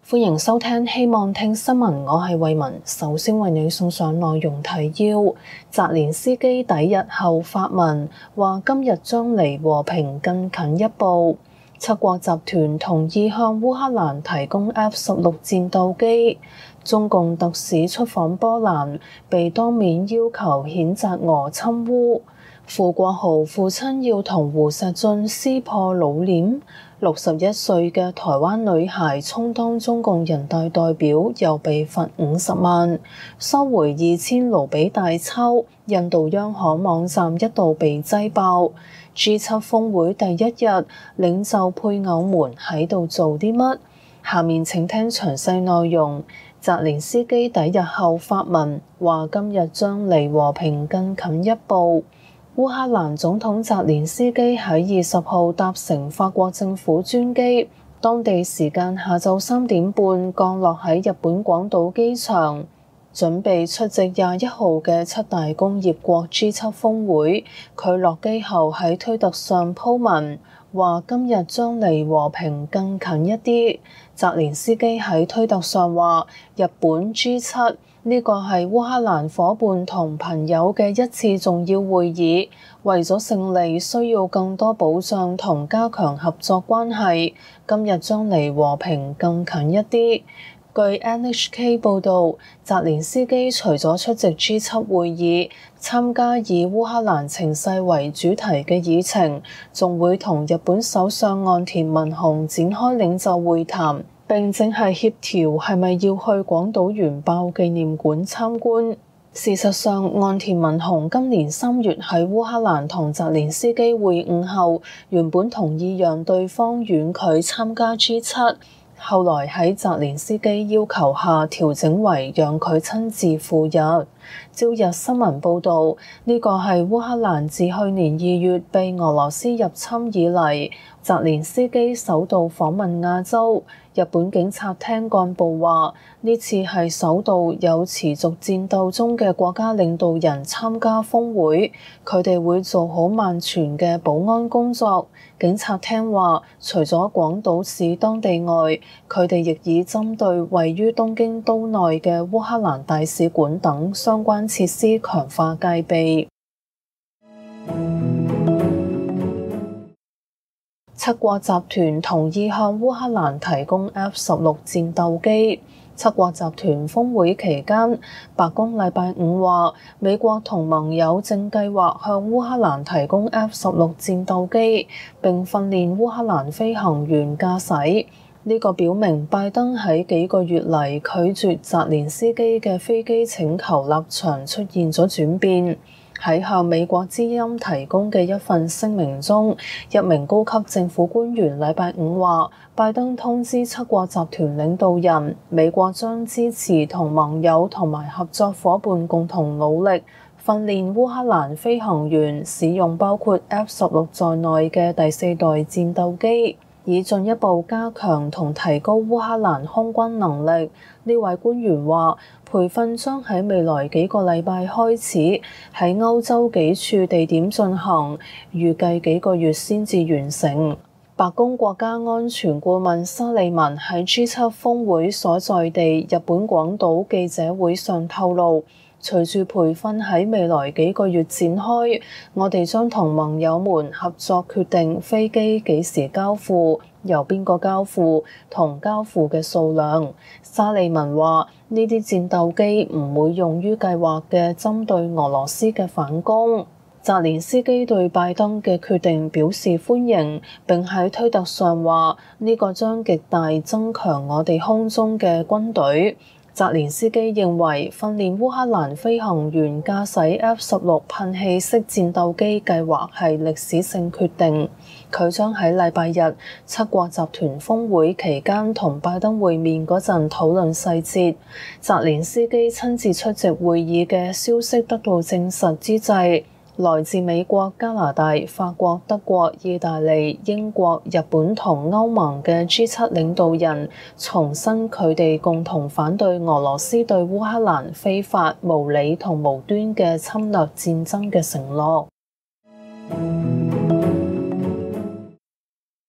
歡迎收聽，希望聽新聞，我係慧雯。首先為你送上內容提要：澤連斯基抵日後發文，話今日將離和平更近一步。七國集團同意向烏克蘭提供 F-16戰鬥機。中共特使出訪波蘭，被當面要求譴責俄侵烏。傅國豪父親要同胡錫進撕破老臉。61歲嘅台灣女孩充當中共人大代表，又被罰50萬，收回2000盧比大鈔。印度央行網站一度被擠爆。G7 峰會第一日，領袖配偶們喺度做啲乜？下面請聽詳細內容。澤連斯基抵日後發文，話今日將離和平更近一步。烏克蘭總統澤連斯基喺20號搭乘法國政府專機，當地時間下晝3點半降落喺日本廣島機場，準備出席21號嘅7大工業國 G7 峰會。佢落機後喺推特上鋪文，話今日將離和平更近一啲。澤連斯基喺推特上話：日本 G7 呢個係烏克蘭夥伴同朋友嘅一次重要會議，為咗勝利需要更多保障同加強合作關係，今日將離和平更近一啲。據 NHK 報導，澤連斯基除咗出席 G7 會議，參加以烏克蘭情勢為主題嘅議程，仲會同日本首相岸田文雄展開領袖會談，並正係協調係咪要去廣島原爆紀念館參觀。事實上，岸田文雄今年3月喺烏克蘭同澤連斯基會晤後，原本同意讓對方婉拒參加 G7。後來喺澤連斯基要求下調整為讓佢親自赴日。朝日新聞報導，呢個係烏克蘭自去年2月被俄羅斯入侵以嚟，澤連斯基首度訪問亞洲。日本警察廳幹部話，呢次係首度有持續戰鬥中嘅國家領導人參加峰會，佢哋會做好萬全嘅保安工作。警察廳話，除咗廣島市當地外，佢哋亦已針對位於東京都內嘅烏克蘭大使館等相關設施強化戒備。七國集團同意向烏克蘭提供 F-16戰鬥機。七國集團峰會期間，白宮禮拜五話，美國同盟友正計劃向烏克蘭提供 F-16戰鬥機，並訓練烏克蘭飛行員駕駛。呢個表明拜登喺幾個月嚟拒絕澤連斯基嘅飛機請求立場出現咗轉變。喺向美國之音提供嘅一份聲明中，一名高級政府官員禮拜五話，拜登通知七國集團領導人，美國將支持同盟友同埋合作夥伴共同努力，訓練烏克蘭飛行員使用包括 F-16在內嘅第4代戰鬥機，以進一步加強同提高烏克蘭空軍能力。呢位官員話，培訓將喺未來幾個禮拜開始，喺歐洲幾處地點進行，預計幾個月先至完成。白宮國家安全顧問沙利文喺 G7 峰會所在地日本廣島記者會上透露，隨住培訓喺未來幾個月展開，我哋將同盟友們合作決定飛機幾時交付，由邊個交付同交付嘅數量。沙利文話，呢啲戰鬥機唔會用於計劃嘅針對俄羅斯嘅反攻。澤連斯基對拜登嘅決定表示歡迎，並喺推特上話，呢個將極大增強我哋空中嘅軍隊。澤連斯基認為訓練烏克蘭飛行員駕駛 F-16噴氣式戰鬥機計劃係歷史性決定。佢將喺禮拜日七國集團峰會期間同拜登會面嗰陣討論細節。澤連斯基親自出席會議嘅消息得到證實之際，來自美國、加拿大、法國、德國、意大利、英國、日本同歐盟嘅 G7 領導人重申佢哋共同反對俄羅斯對烏克蘭非法、無理同無端嘅侵略戰爭嘅承諾。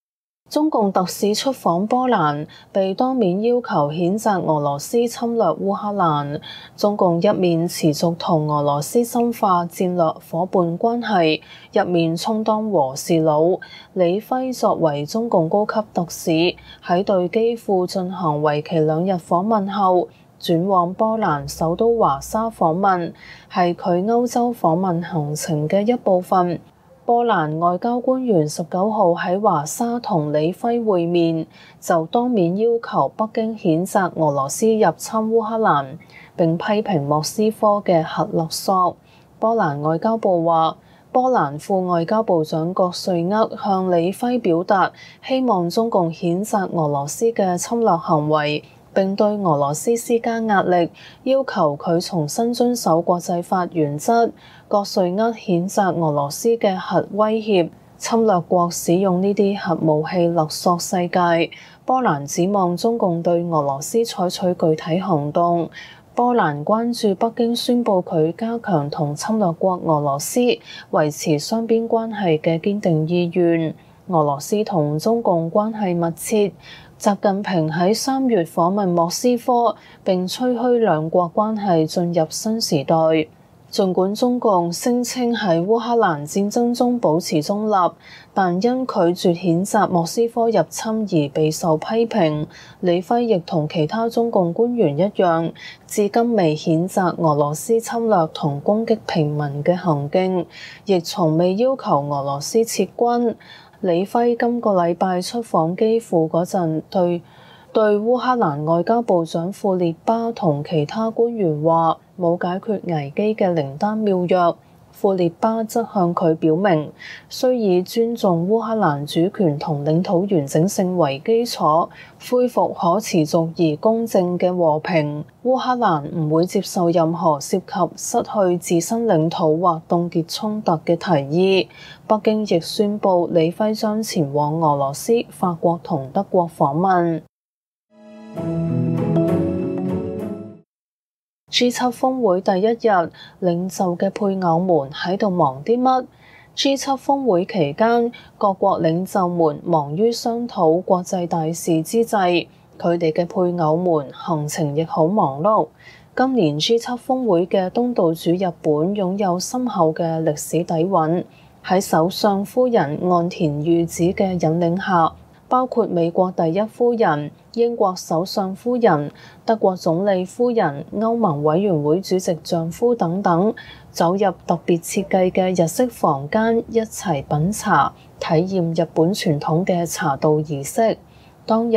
中共特使出訪波蘭，被當面要求譴責俄羅斯侵略烏克蘭。中共一面持續同俄羅斯深化戰略夥伴關係，一面充當和事佬。李輝作為中共高級特使，喺對基輔進行為期2日訪問後，轉往波蘭首都華沙訪問，係佢歐洲訪問行程嘅一部分。波蘭外交官員19號喺華沙同李輝會面，就當面要求北京譴責俄羅斯入侵烏克蘭，並批評莫斯科嘅核勒索。波蘭外交部話，波蘭副外交部長葛瑞厄向李輝表達希望中共譴責俄羅斯嘅侵略行為，並對俄羅斯施加壓力，要求佢重新遵守國際法原則。葛瑞厄譴責俄羅斯嘅核威脅，侵略國使用呢啲核武器勒索世界。波蘭指望中共對俄羅斯採取具體行動。波蘭關注北京宣布佢加強同侵略國俄羅斯維持雙邊關係嘅堅定意願。俄羅斯同中共關係密切，習近平喺3月訪問莫斯科，並吹噓兩國關係進入新時代。儘管中共聲稱喺烏克蘭戰爭中保持中立，但因拒絕譴責莫斯科入侵而備受批評。李輝亦同其他中共官員一樣，至今未譴責俄羅斯侵略同攻擊平民嘅行徑，亦從未要求俄羅斯撤軍。李輝今個禮拜出訪基輔嗰陣，對烏克蘭外交部長庫列巴同其他官員話冇解決危機嘅靈丹妙藥。庫列巴則向佢表明，需以尊重烏克蘭主權同領土完整性為基礎，恢復可持續而公正嘅和平。烏克蘭唔會接受任何涉及失去自身領土或凍結衝突嘅提議。北京亦宣布李輝將前往俄羅斯、法國同德國訪問。G7 峰會第一日，領袖嘅配偶們喺度忙啲乜？G7 峰會期間，各國領袖們忙於商討國際大事之際，佢哋嘅配偶們行程亦好忙碌。今年 G7 峰會嘅東道主日本擁有深厚嘅歷史底蘊，喺首相夫人岸田裕子嘅引領下，包括美國第一夫人、英國首相夫人、德國總理夫人、歐盟委員會主席丈夫等等，走入特別設計嘅日式房間，一齊品茶，體驗日本傳統嘅茶道儀式。當日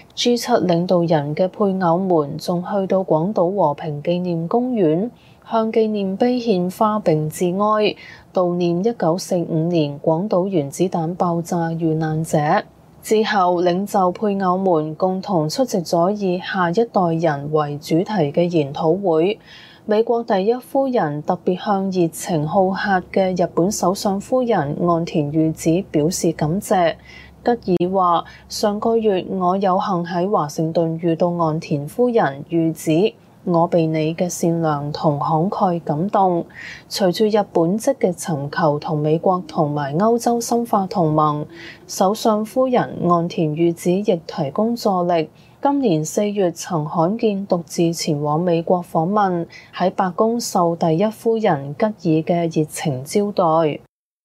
G7 領導人嘅配偶們仲去到廣島和平紀念公園，向紀念碑獻花並致哀，悼念1945年廣島原子彈爆炸遇難者。之後，領袖配偶們共同出席咗以下一代人為主題嘅研討會。美國第一夫人特別向熱情好客嘅日本首相夫人岸田裕子表示感謝。吉爾話：上個月我有幸喺華盛頓遇到岸田夫人裕子，我被你嘅善良同慷慨感動。隨住日本積極尋求同美國同埋歐洲深化同盟，首相夫人岸田裕子亦提供助力。今年4月曾罕見獨自前往美國訪問，喺白宮受第一夫人吉爾嘅熱情招待。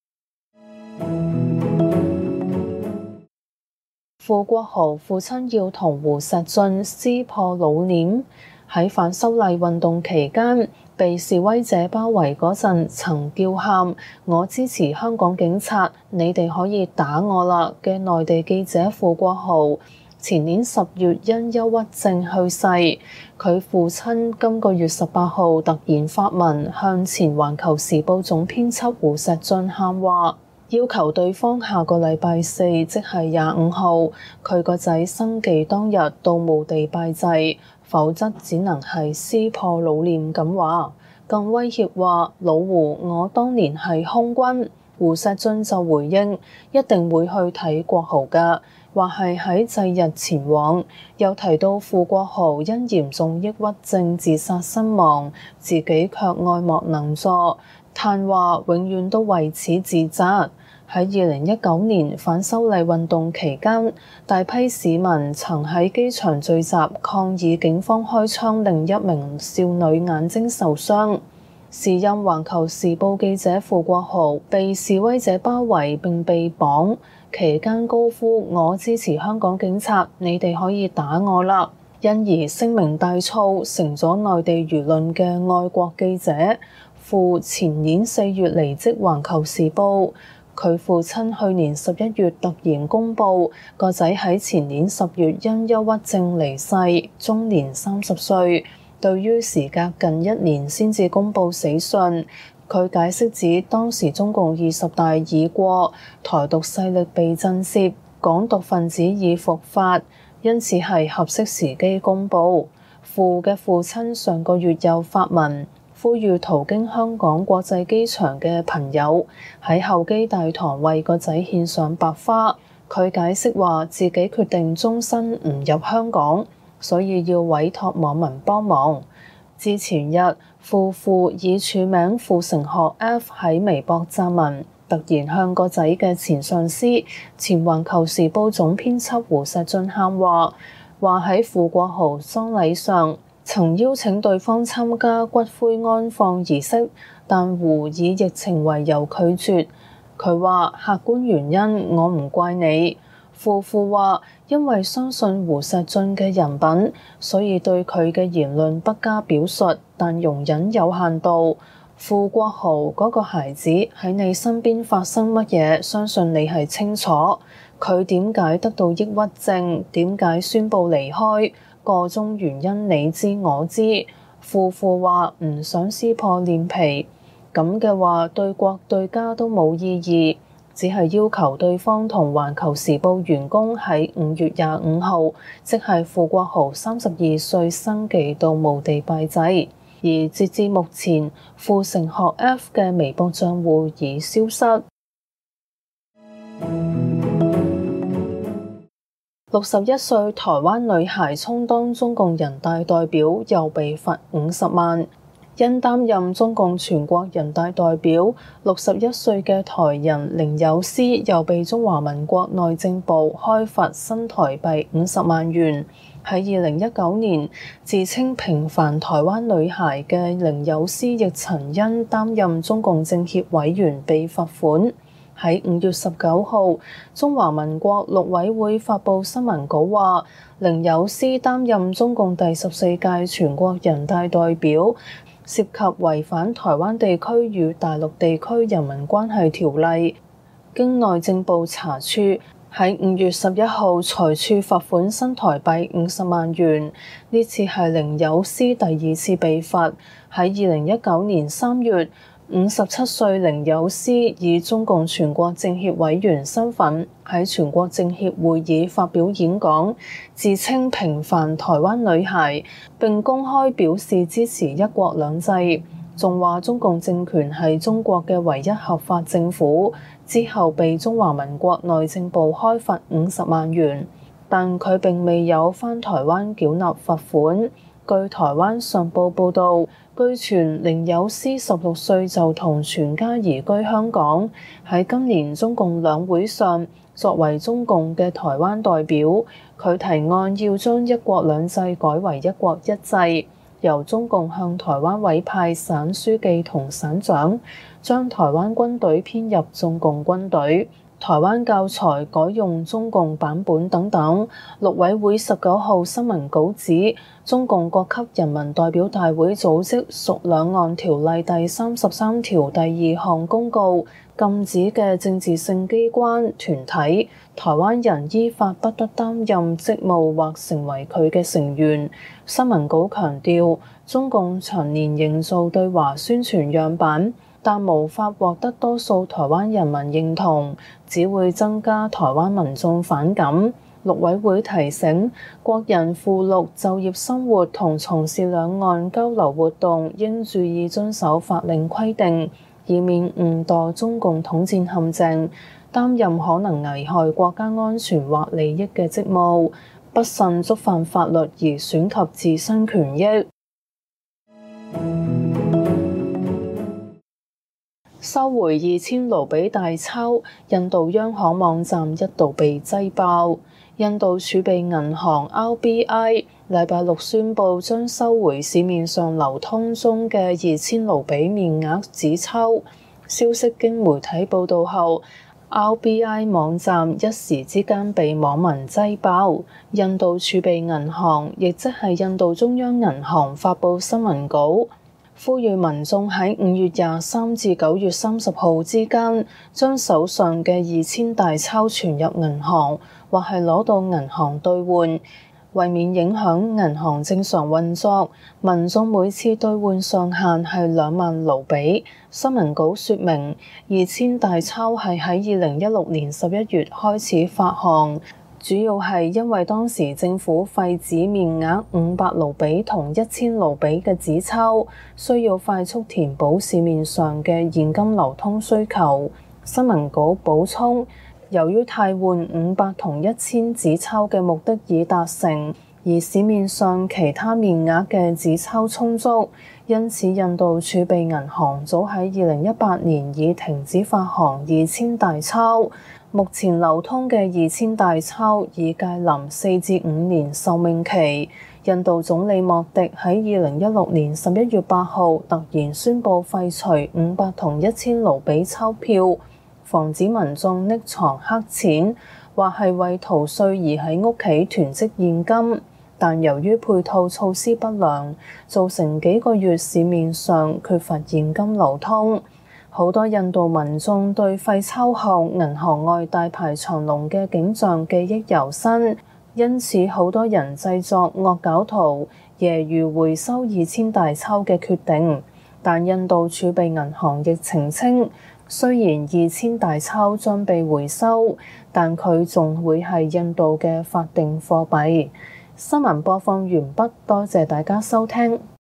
傅國豪父親要同胡錫進撕破老臉。喺反修例運動期間，被示威者包圍嗰陣，曾叫喊我支持香港警察，你哋可以打我啦嘅內地記者傅國豪，前年10月因憂鬱症去世。佢父親今個月18號突然發文向前環球時報總編輯胡錫進喊話，要求對方下個禮拜4，即係25號，佢個仔生忌當日到墓地拜祭，否則只能係撕破老臉咁話。更威脅話：老胡，我當年係空軍。胡錫進就回應：一定會去睇國豪㗎。 話係喺祭日前往，又提到傅國豪因嚴重抑鬱症自殺身亡，自己卻愛莫能助，嘆話永遠都為此自責。喺2019年反修例運動期間，大批市民曾喺機場聚集抗議警方開槍令一名少女眼睛受傷。時任環球時報記者傅國豪被示威者包圍並被綁，期間高呼我支持香港警察，你哋可以打我啦，因而聲名大噪，成咗內地輿論嘅愛國記者。傅前年4月離職環球時報。佢父親去年11月突然公布，個仔喺前年10月因憂鬱症離世，終年30歲。對於時隔近1年先至公布死訊，佢解釋指當時中共20大已過，台獨勢力被震懾，港獨分子已復發，因此係合適時機公布。傅嘅父親上個月又發文，呼籲途經香港國際機場嘅朋友喺候機大堂為個仔獻上白花。佢解釋話自己決定終身唔入香港，所以要委託網民幫忙。至前日，傅父以署名傅成學 F 喺微博撰文，突然向個仔嘅前上司、前環球時報總編輯胡錫進喊話喺傅國豪喪禮上曾邀請對方參加骨灰安放儀式，但胡以疫情為由拒絕。佢話客觀原因我唔怪你。傅父話因為相信胡錫進嘅人品，所以對佢嘅言論不加表述，但容忍有限度。傅國豪嗰個孩子喺你身邊發生乜嘢，相信你係清楚。佢點解得到抑鬱症，點解宣佈離開，個中原因你知我知。傅父話唔想撕破臉皮，咁嘅話對國對家都冇意義。只係要求對方同環球時報員工喺5月25號，即係傅國豪32歲生忌到墓地拜祭。而截至目前，傅成學 F 嘅微博賬戶已消失。61歲台灣女孩充當中共人大代表，又被罰50萬。因擔任中共全國人大代表，61歲嘅台人凌友詩又被中華民國內政部開罰新台幣50萬元。喺2019年，自稱平凡台灣女孩嘅凌友詩亦曾因擔任中共政協委員被罰款。喺5月19號，中華民國陸委會發布新聞稿話，凌友詩擔任中共第14屆全國人大代表，涉及違反台灣地區與大陸地區人民關係條例，經內政部查處，喺5月11號裁處罰款新台幣50萬元。呢次係凌友詩第2次被罰。喺2019年3月，57歲凌友詩以中共全國政協委員身份喺全國政協會議發表演講，自稱平凡台灣女孩，並公開表示支持一國兩制，仲話中共政權係中國嘅唯一合法政府。之後被中華民國內政部開罰50萬元，但佢並未有返台灣繳納罰款。據台灣上報報導，據傳凌友詩16歲就同全家移居香港。喺今年中共兩會上，作為中共嘅台灣代表，佢提案要將一國兩制改為一國一制，由中共向台灣委派省書記同省長，將台灣軍隊編入中共軍隊，台灣教材改用中共版本等等。陸委會19號新聞稿指，中共各級人民代表大會組織屬兩岸條例第33條第2項公告，禁止嘅政治性機關團體，台灣人依法不得擔任職務或成為佢嘅成員。新聞稿強調，中共長年營造對華宣傳樣板，但無法獲得多數台灣人民認同，只會增加台灣民眾反感。陸委會提醒，國人赴陸就業生活同從事兩岸交流活動應注意遵守法令規定， 以免誤墮中共統戰陷阱，擔任可能危害國家安全或利益嘅職務，不慎觸犯法律而損及自身權益。收回2000盧比大鈔，印度央行網站一度被擠爆。印度儲備銀行 RBI 禮拜六宣布將收回市面上流通中嘅2000盧比面額紙鈔。消息經媒體報導後，RBI 網站一時之間被網民擠爆。印度儲備銀行，亦即係印度中央銀行發布新聞稿，呼籲民眾喺5月23至9月30號之間，將手上嘅2000大鈔存入銀行，或係攞到銀行兌換。為免影響銀行正常運作，民眾每次兌換上限係2萬盧比。新聞稿說明，2000大鈔係喺2016年11月開始發行，主要係因為當時政府廢止面額500盧比同1000盧比嘅紙鈔，需要快速填補市面上嘅現金流通需求。新聞稿補充，由於替換500同1000紙鈔嘅目的已達成，而市面上其他面額嘅紙鈔充足，因此印度儲備銀行早喺2018年已停止發行2000大鈔。目前流通嘅2000大鈔已屆臨4至5年壽命期。印度總理莫迪喺2016年11月8號突然宣布廢除500同1000盧比鈔票，防止民眾匿藏黑錢，或係為逃稅而喺屋企囤積現金。但由於配套措施不良，造成幾個月市面上缺乏現金流通。好多印度民眾對廢鈔後銀行外大排長龍嘅景象記憶猶新，因此好多人製作惡搞圖，揶揄回收2000大鈔嘅決定。但印度儲備銀行亦澄清，雖然2000大鈔將被回收，但佢仲會係印度嘅法定貨幣。新聞播放完畢，多謝大家收聽。